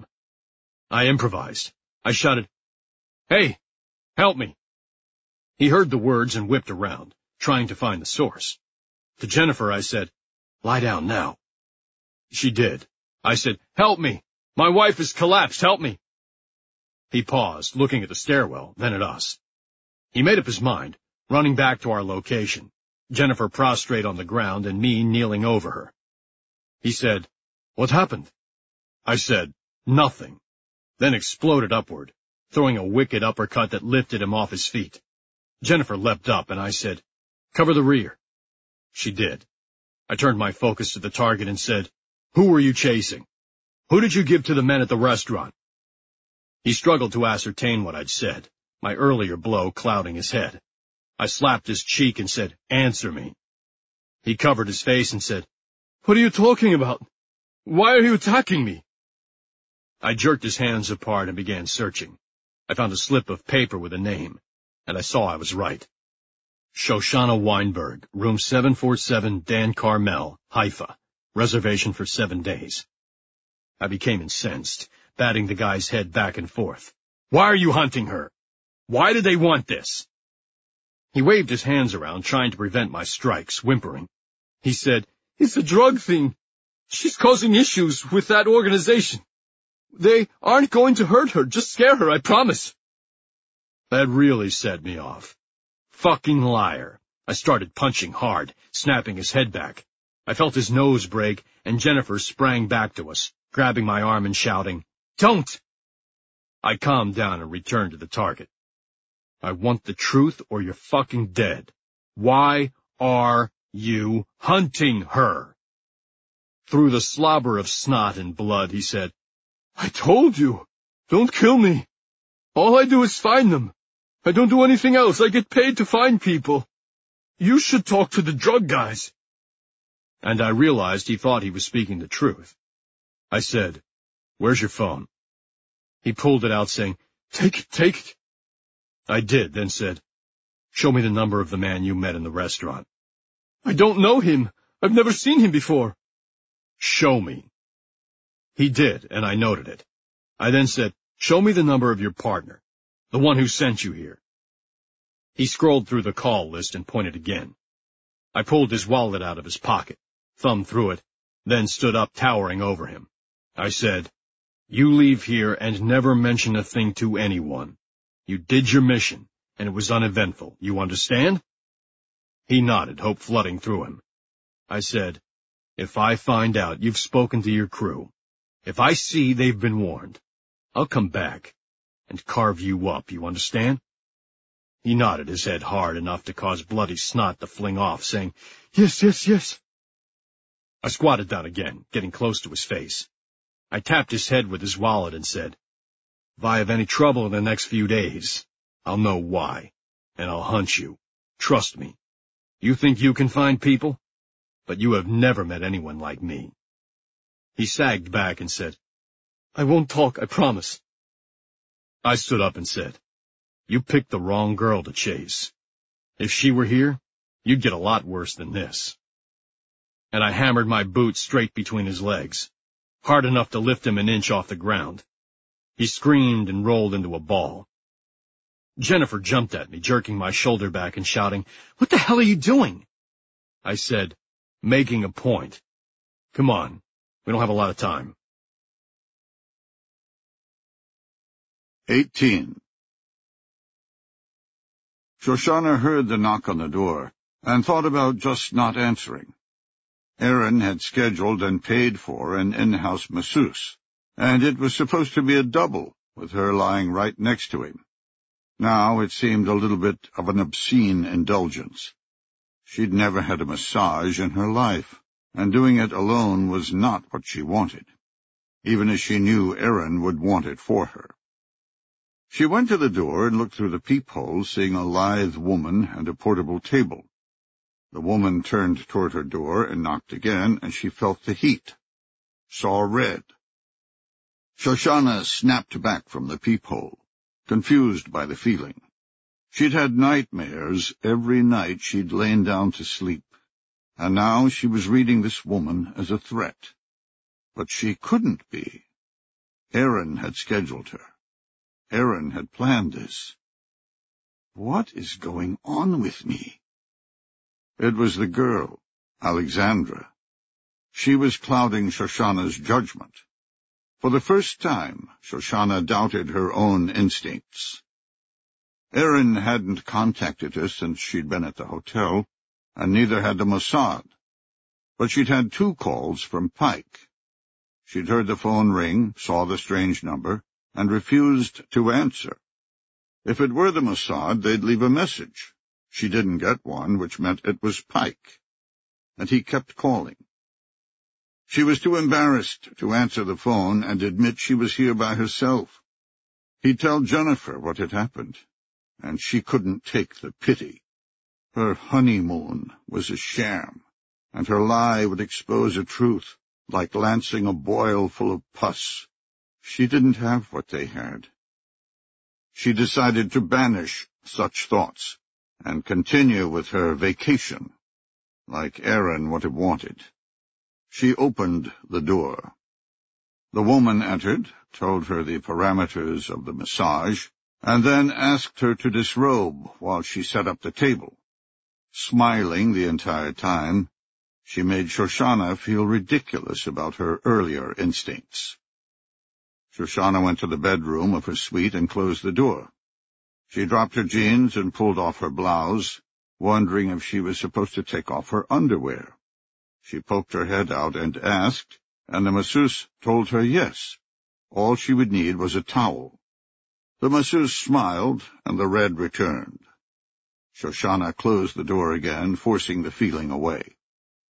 I improvised. I shouted, "Hey, help me!" He heard the words and whipped around, trying to find the source. To Jennifer, I said, "Lie down now." She did. I said, "Help me! My wife has collapsed, help me!" He paused, looking at the stairwell, then at us. He made up his mind, running back to our location, Jennifer prostrate on the ground and me kneeling over her. He said, "What happened?" I said, "Nothing," then exploded upward, throwing a wicked uppercut that lifted him off his feet. Jennifer leapt up, and I said, "Cover the rear." She did. I turned my focus to the target and said, "Who were you chasing? Who did you give to the men at the restaurant?" He struggled to ascertain what I'd said, my earlier blow clouding his head. I slapped his cheek and said, "Answer me." He covered his face and said, "What are you talking about? Why are you attacking me?" I jerked his hands apart and began searching. I found a slip of paper with a name, and I saw I was right. Shoshana Weinberg, room 747, Dan Carmel, Haifa. Reservation for 7 days. I became incensed, batting the guy's head back and forth. "Why are you hunting her? Why do they want this?" He waved his hands around, trying to prevent my strikes, whimpering. He said, "It's a drug thing. She's causing issues with that organization. They aren't going to hurt her, just scare her, I promise." That really set me off. Fucking liar. I started punching hard, snapping his head back. I felt his nose break, and Jennifer sprang back to us, grabbing my arm and shouting, "Don't!" I calmed down and returned to the target. "I want the truth or you're fucking dead. Why are you hunting her?" Through the slobber of snot and blood, he said, "I told you, don't kill me. All I do is find them. I don't do anything else. I get paid to find people. You should talk to the drug guys." And I realized he thought he was speaking the truth. I said, "Where's your phone?" He pulled it out, saying, Take it. I did, then said, "Show me the number of the man you met in the restaurant." "I don't know him. I've never seen him before." "Show me." He did, and I noted it. I then said, "Show me the number of your partner, the one who sent you here." He scrolled through the call list and pointed again. I pulled his wallet out of his pocket, thumbed through it, then stood up towering over him. I said, "You leave here and never mention a thing to anyone. You did your mission, and it was uneventful. You understand?" He nodded, hope flooding through him. I said, "If I find out you've spoken to your crew, if I see they've been warned, I'll come back and carve you up, you understand?" He nodded his head hard enough to cause bloody snot to fling off, saying, Yes. I squatted down again, getting close to his face. I tapped his head with his wallet and said, If I have any trouble in the next few days, I'll know why, and I'll hunt you. Trust me. You think you can find people? But you have never met anyone like me." He sagged back and said, "I won't talk, I promise." I stood up and said, "You picked the wrong girl to chase. If she were here, you'd get a lot worse than this." And I hammered my boot straight between his legs, hard enough to lift him an inch off the ground. He screamed and rolled into a ball. Jennifer jumped at me, jerking my shoulder back and shouting, "What the hell are you doing?" I said, "Making a point. Come on, we don't have a lot of time." 18. Shoshana heard the knock on the door and thought about just not answering. Aaron had scheduled and paid for an in-house masseuse, and it was supposed to be a double, with her lying right next to him. Now it seemed a little bit of an obscene indulgence. She'd never had a massage in her life, and doing it alone was not what she wanted, even as she knew Aaron would want it for her. She went to the door and looked through the peephole, seeing a lithe woman and a portable table. The woman turned toward her door and knocked again, and she felt the heat, saw red. Shoshana snapped back from the peephole, confused by the feeling. She'd had nightmares every night she'd lain down to sleep, and now she was reading this woman as a threat. But she couldn't be. Aaron had scheduled her. Aaron had planned this. What is going on with me? It was the girl, Alexandra. She was clouding Shoshana's judgment. For the first time, Shoshana doubted her own instincts. Aaron hadn't contacted her since she'd been at the hotel, and neither had the Mossad. But she'd had 2 calls from Pike. She'd heard the phone ring, saw the strange number, and refused to answer. If it were the Mossad, they'd leave a message. She didn't get one, which meant it was Pike. And he kept calling. She was too embarrassed to answer the phone and admit she was here by herself. He'd tell Jennifer what had happened, and she couldn't take the pity. Her honeymoon was a sham, and her lie would expose a truth, like lancing a boil full of pus. She didn't have what they had. She decided to banish such thoughts and continue with her vacation, like Aaron would have wanted. She opened the door. The woman entered, told her the parameters of the massage, and then asked her to disrobe while she set up the table. Smiling the entire time, she made Shoshana feel ridiculous about her earlier instincts. Shoshana went to the bedroom of her suite and closed the door. She dropped her jeans and pulled off her blouse, wondering if she was supposed to take off her underwear. She poked her head out and asked, and the masseuse told her yes. All she would need was a towel. The masseuse smiled, and the red returned. Shoshana closed the door again, forcing the feeling away.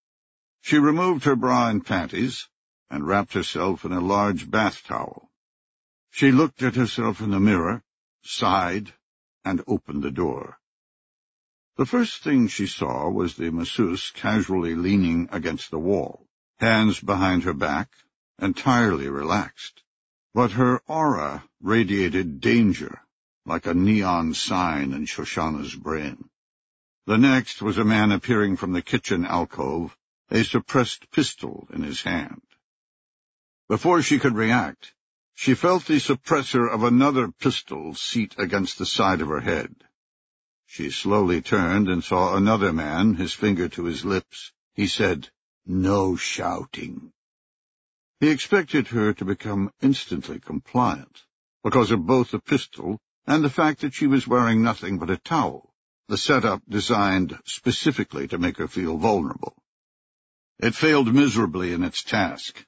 She removed her bra and panties, and wrapped herself in a large bath towel. She looked at herself in the mirror, sighed, and opened the door. The first thing she saw was the masseuse casually leaning against the wall, hands behind her back, entirely relaxed. But her aura radiated danger, like a neon sign in Shoshana's brain. The next was a man appearing from the kitchen alcove, a suppressed pistol in his hand. Before she could react, she felt the suppressor of another pistol seat against the side of her head. She slowly turned and saw another man, his finger to his lips. He said, "No shouting." He expected her to become instantly compliant, because of both the pistol and the fact that she was wearing nothing but a towel, the setup designed specifically to make her feel vulnerable. It failed miserably in its task.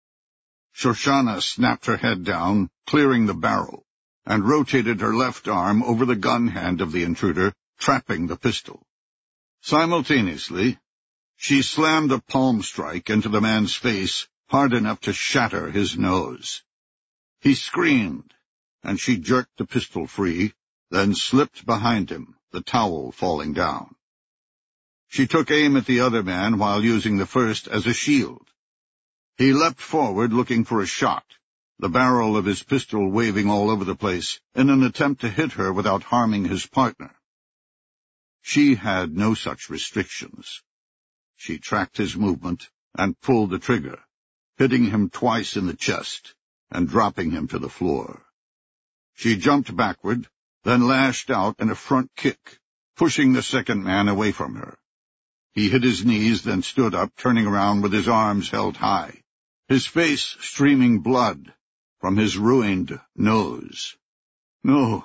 Shoshana snapped her head down, clearing the barrel, and rotated her left arm over the gun hand of the intruder, trapping the pistol. Simultaneously, she slammed a palm strike into the man's face, hard enough to shatter his nose. He screamed, and she jerked the pistol free, then slipped behind him, the towel falling down. She took aim at the other man while using the first as a shield. He leapt forward looking for a shot, the barrel of his pistol waving all over the place in an attempt to hit her without harming his partner. She had no such restrictions. She tracked his movement and pulled the trigger, hitting him twice in the chest and dropping him to the floor. She jumped backward, then lashed out in a front kick, pushing the second man away from her. He hit his knees, then stood up, turning around with his arms held high, his face streaming blood from his ruined nose. No,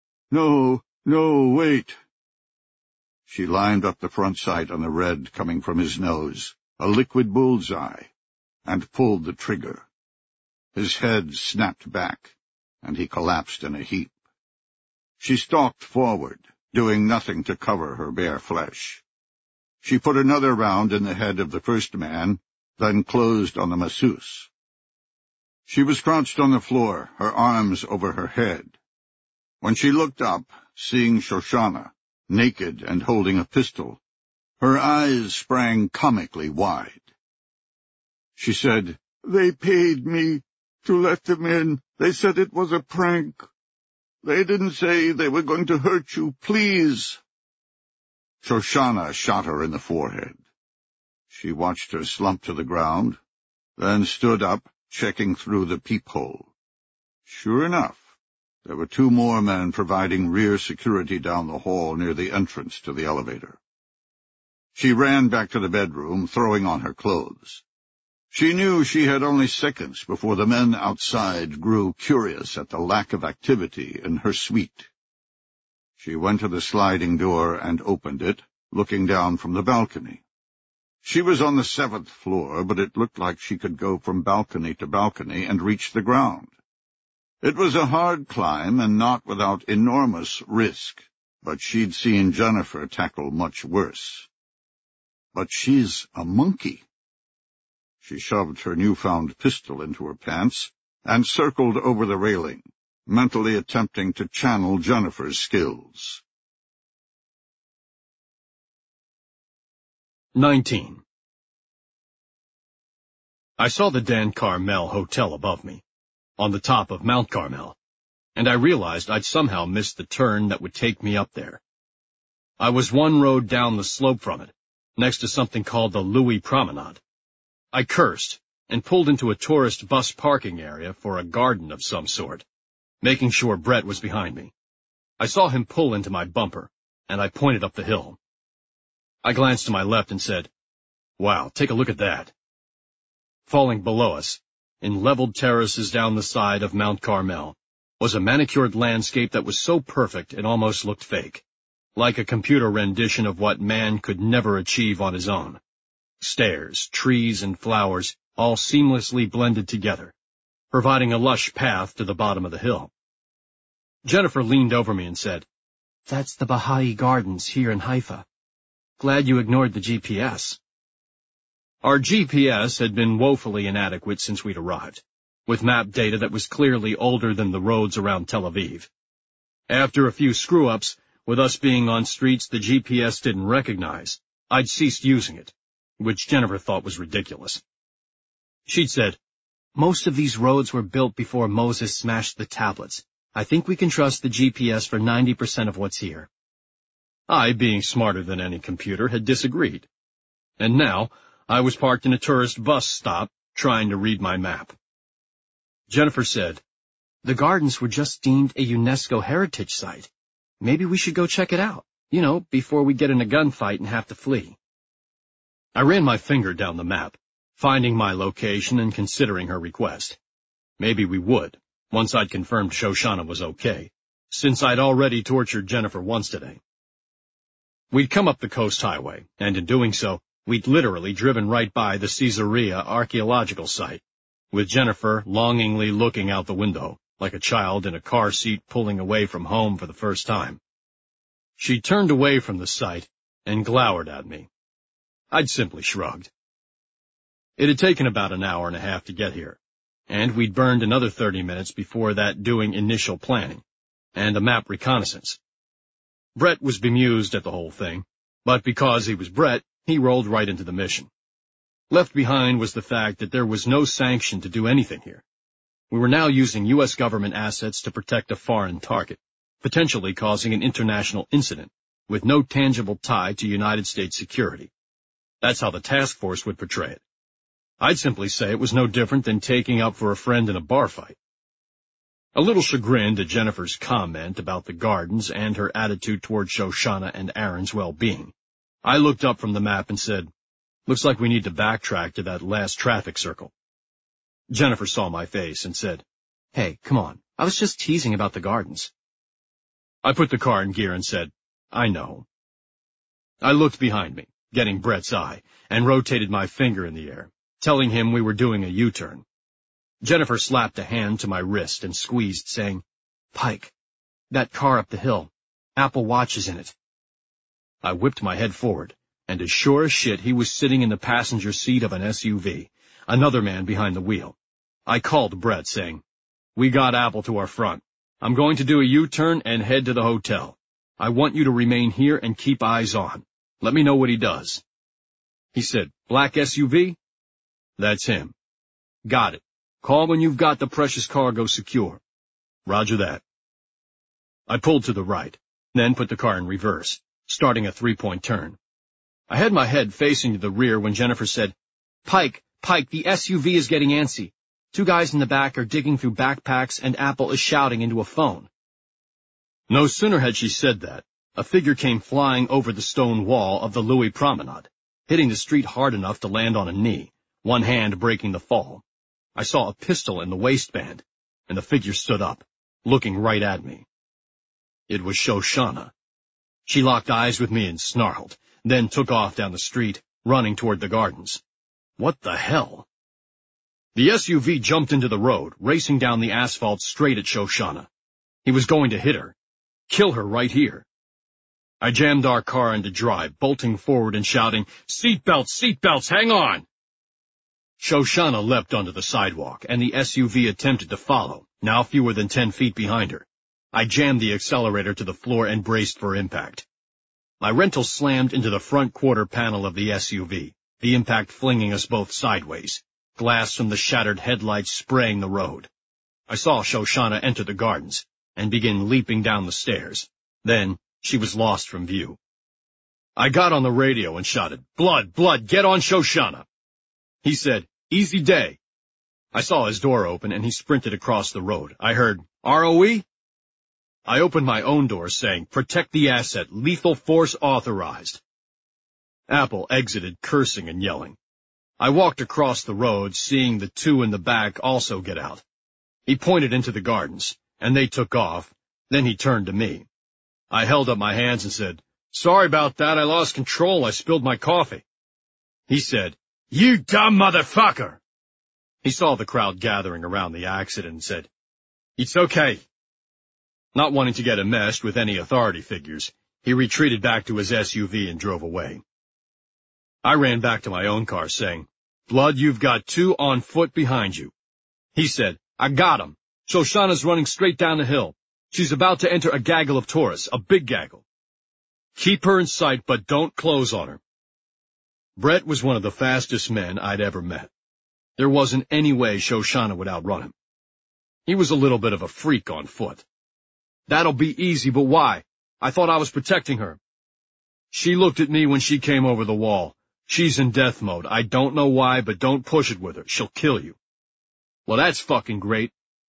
wait. She lined up the front sight on the red coming from his nose, a liquid bullseye, and pulled the trigger. His head snapped back, and he collapsed in a heap. She stalked forward, doing nothing to cover her bare flesh. She put another round in the head of the first man, then closed on the masseuse. She was crouched on the floor, her arms over her head. When she looked up, seeing Shoshana, naked and holding a pistol, her eyes sprang comically wide. She said, "They paid me to let them in. They said it was a prank. They didn't say they were going to hurt you, please." Shoshana shot her in the forehead. She watched her slump to the ground, then stood up, checking through the peephole. Sure enough, there were 2 more men providing rear security down the hall near the entrance to the elevator. She ran back to the bedroom, throwing on her clothes. She knew she had only seconds before the men outside grew curious at the lack of activity in her suite. She went to the sliding door and opened it, looking down from the balcony. She was on the 7th floor, but it looked like she could go from balcony to balcony and reach the ground. It was a hard climb and not without enormous risk, but she'd seen Jennifer tackle much worse. But she's a monkey. She shoved her newfound pistol into her pants and circled over the railing, mentally attempting to channel Jennifer's skills. 19. I saw the Dan Carmel Hotel above me, on the top of Mount Carmel, and I realized I'd somehow missed the turn that would take me up there. I was 1 road down the slope from it, next to something called the Louis Promenade. I cursed and pulled into a tourist bus parking area for a garden of some sort, making sure Brett was behind me. I saw him pull into my bumper, and I pointed up the hill. I glanced to my left and said, "Wow, take a look at that." Falling below us, in leveled terraces down the side of Mount Carmel, was a manicured landscape that was so perfect it almost looked fake, like a computer rendition of what man could never achieve on his own. Stairs, trees, and flowers all seamlessly blended together, providing a lush path to the bottom of the hill. Jennifer leaned over me and said, "That's the Baha'i Gardens here in Haifa. Glad you ignored the GPS." Our GPS had been woefully inadequate since we'd arrived, with map data that was clearly older than the roads around Tel Aviv. After a few screw-ups, with us being on streets the GPS didn't recognize, I'd ceased using it, which Jennifer thought was ridiculous. She'd said, "Most of these roads were built before Moses smashed the tablets. I think we can trust the GPS for 90% of what's here." I, being smarter than any computer, had disagreed. And now, I was parked in a tourist bus stop, trying to read my map. Jennifer said, "The gardens were just deemed a UNESCO heritage site. Maybe we should go check it out, before we get in a gunfight and have to flee." I ran my finger down the map, finding my location and considering her request. Maybe we would, once I'd confirmed Shoshana was okay, since I'd already tortured Jennifer once today. We'd come up the coast highway, and in doing so, we'd literally driven right by the Caesarea archaeological site, with Jennifer longingly looking out the window, like a child in a car seat pulling away from home for the first time. She turned away from the site and glowered at me. I'd simply shrugged. It had taken about an hour and a half to get here, and we'd burned another 30 minutes before that doing initial planning, and a map reconnaissance. Brett was bemused at the whole thing, but because he was Brett, he rolled right into the mission. Left behind was the fact that there was no sanction to do anything here. We were now using U.S. government assets to protect a foreign target, potentially causing an international incident, with no tangible tie to United States security. That's how the task force would portray it. I'd simply say it was no different than taking up for a friend in a bar fight. A little chagrined at Jennifer's comment about the gardens and her attitude toward Shoshana and Aaron's well-being, I looked up from the map and said, "Looks like we need to backtrack to that last traffic circle." Jennifer saw my face and said, "Hey, come on. I was just teasing about the gardens." I put the car in gear and said, "I know." I looked behind me, getting Brett's eye, and rotated my finger in the air, telling him we were doing a U-turn. Jennifer slapped a hand to my wrist and squeezed, saying, "Pike, that car up the hill. Apple Watch is in it." I whipped my head forward, and as sure as shit he was sitting in the passenger seat of an SUV, another man behind the wheel. I called Brett, saying, "We got Apple to our front. I'm going to do a U-turn and head to the hotel. I want you to remain here and keep eyes on. Let me know what he does." He said, "Black SUV?" "That's him." "Got it. Call when you've got the precious cargo secure." "Roger that." I pulled to the right, then put the car in reverse, starting a 3-point turn. I had my head facing to the rear when Jennifer said, Pike, the SUV is getting antsy. 2 guys in the back are digging through backpacks and Apple is shouting into a phone." No sooner had she said that, a figure came flying over the stone wall of the Louis Promenade, hitting the street hard enough to land on a knee, one hand breaking the fall. I saw a pistol in the waistband, and the figure stood up, looking right at me. It was Shoshana. She locked eyes with me and snarled, then took off down the street, running toward the gardens. What the hell? The SUV jumped into the road, racing down the asphalt straight at Shoshana. He was going to hit her. Kill her right here. I jammed our car into drive, bolting forward and shouting, "Seatbelts, seatbelts, hang on!" Shoshana leapt onto the sidewalk, and the SUV attempted to follow, now fewer than 10 feet behind her. I jammed the accelerator to the floor and braced for impact. My rental slammed into the front quarter panel of the SUV, the impact flinging us both sideways, glass from the shattered headlights spraying the road. I saw Shoshana enter the gardens and begin leaping down the stairs. Then she was lost from view. I got on the radio and shouted, "Blood, get on Shoshana!" He said, "Easy day." I saw his door open and he sprinted across the road. I heard, "ROE?" I opened my own door saying, "Protect the asset, lethal force authorized." Apple exited cursing and yelling. I walked across the road, seeing the 2 in the back also get out. He pointed into the gardens, and they took off. Then he turned to me. I held up my hands and said, "Sorry about that, I lost control, I spilled my coffee." He said, "You dumb motherfucker!" He saw the crowd gathering around the accident and said, "It's okay." Not wanting to get enmeshed with any authority figures, he retreated back to his SUV and drove away. I ran back to my own car saying, "Blood, you've got 2 on foot behind you." He said, "I got 'em. Shoshana's running straight down the hill. She's about to enter a gaggle of tourists, a big gaggle. Keep her in sight, but don't close on her." Brett was one of the fastest men I'd ever met. There wasn't any way Shoshana would outrun him. He was a little bit of a freak on foot. "That'll be easy, but why? I thought I was protecting her." "She looked at me when she came over the wall. She's in death mode. I don't know why, but don't push it with her. She'll kill you." "Well, that's fucking great."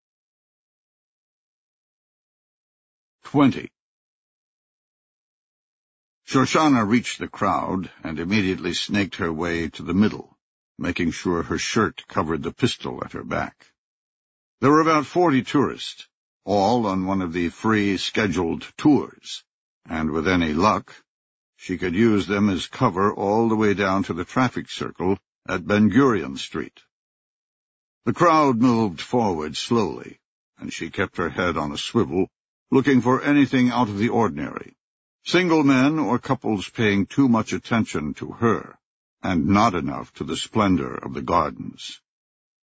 20. Shoshana reached the crowd and immediately snaked her way to the middle, making sure her shirt covered the pistol at her back. There were about 40 tourists, all on one of the free scheduled tours, and with any luck, she could use them as cover all the way down to the traffic circle at Ben Gurion Street. The crowd moved forward slowly, and she kept her head on a swivel, looking for anything out of the ordinary, single men or couples paying too much attention to her, and not enough to the splendor of the gardens.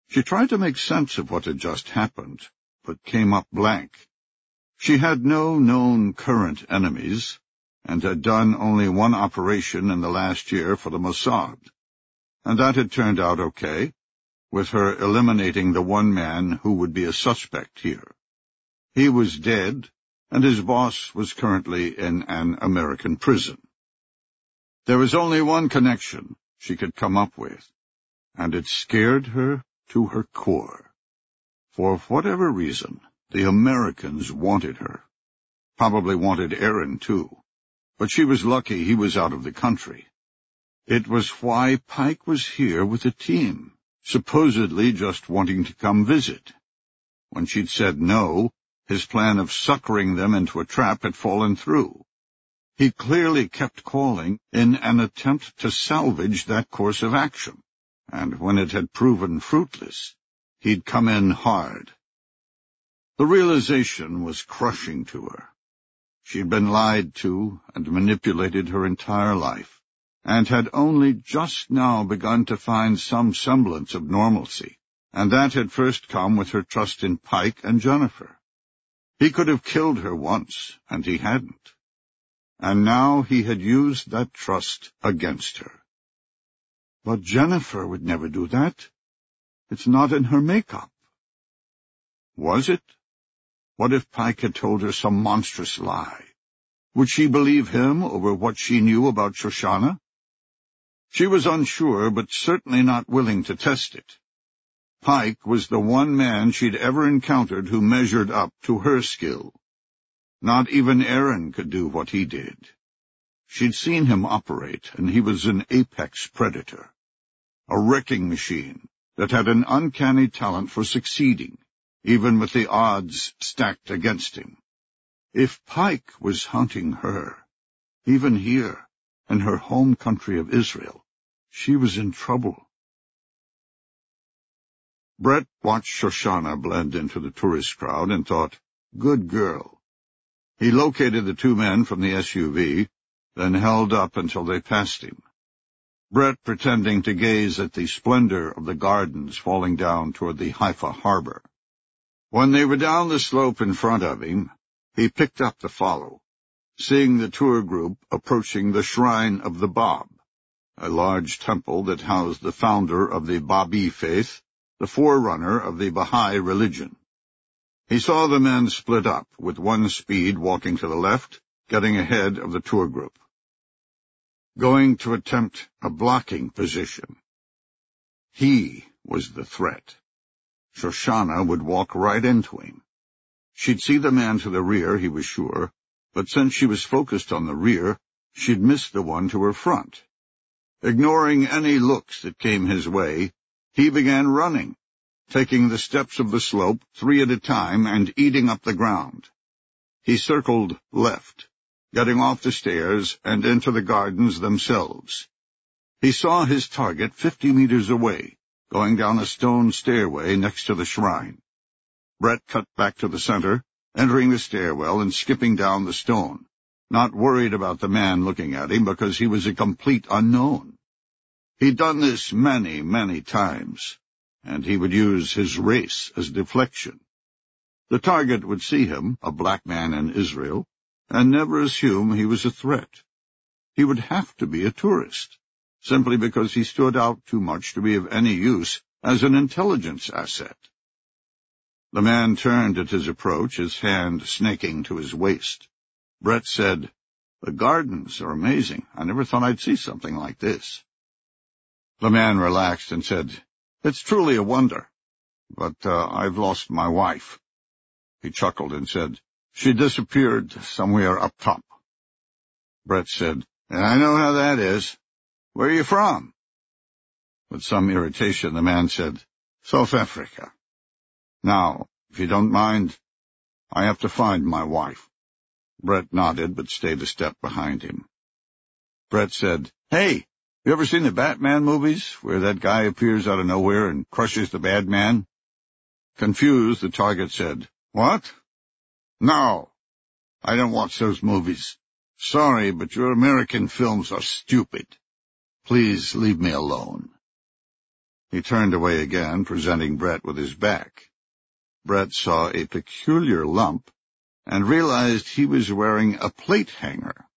She tried to make sense of what had just happened, but came up blank. She had no known current enemies, and had done only one operation in the last year for the Mossad, and that had turned out okay, with her eliminating the one man who would be a suspect here. He was dead, and his boss was currently in an American prison. There was only one connection she could come up with, and it scared her to her core. For whatever reason, the Americans wanted her. Probably wanted Aaron, too, but she was lucky he was out of the country. It was why Pike was here with the team, supposedly just wanting to come visit. When she'd said no, his plan of suckering them into a trap had fallen through. He clearly kept calling in an attempt to salvage that course of action, and when it had proven fruitless, he'd come in hard. The realization was crushing to her. She'd been lied to and manipulated her entire life, and had only just now begun to find some semblance of normalcy, and that had first come with her trust in Pike and Jennifer. He could have killed her once, and he hadn't. And now he had used that trust against her. But Jennifer would never do that. It's not in her makeup. Was it? What if Pike had told her some monstrous lie? Would she believe him over what she knew about Shoshana? She was unsure, but certainly not willing to test it. Pike was the one man she'd ever encountered who measured up to her skill. Not even Aaron could do what he did. She'd seen him operate, and he was an apex predator, a wrecking machine that had an uncanny talent for succeeding, even with the odds stacked against him. If Pike was hunting her, even here, in her home country of Israel, she was in trouble. Brett watched Shoshana blend into the tourist crowd and thought, good girl. He located the two men from the SUV, then held up until they passed him. Brett pretending to gaze at the splendor of the gardens falling down toward the Haifa harbor. When they were down the slope in front of him, he picked up the follow, seeing the tour group approaching the Shrine of the Bab, a large temple that housed the founder of the Babi faith, the forerunner of the Baha'i religion. He saw the men split up, with one speed walking to the left, getting ahead of the tour group, going to attempt a blocking position. He was the threat. Shoshana would walk right into him. She'd see the man to the rear, he was sure, but since she was focused on the rear, she'd miss the one to her front. Ignoring any looks that came his way, he began running, taking the steps of the slope 3 at a time and eating up the ground. He circled left, getting off the stairs and into the gardens themselves. He saw his target 50 meters away, going down a stone stairway next to the shrine. Brett cut back to the center, entering the stairwell and skipping down the stone, not worried about the man looking at him because he was a complete unknown. He'd done this many, many times, and he would use his race as deflection. The target would see him, a black man in Israel, and never assume he was a threat. He would have to be a tourist, simply because he stood out too much to be of any use as an intelligence asset. The man turned at his approach, his hand snaking to his waist. Brett said, "The gardens are amazing. I never thought I'd see something like this." The man relaxed and said, "It's truly a wonder, but I've lost my wife." He chuckled and said, "She disappeared somewhere up top." Brett said, "I know how that is. Where are you from?" With some irritation, the man said, "South Africa. Now, if you don't mind, I have to find my wife." Brett nodded, but stayed a step behind him. Brett said, "Hey, you ever seen the Batman movies, where that guy appears out of nowhere and crushes the bad man?" Confused, the target said, "What? No, I don't watch those movies. Sorry, but your American films are stupid. Please leave me alone." He turned away again, presenting Brett with his back. Brett saw a peculiar lump and realized he was wearing a plate hanger.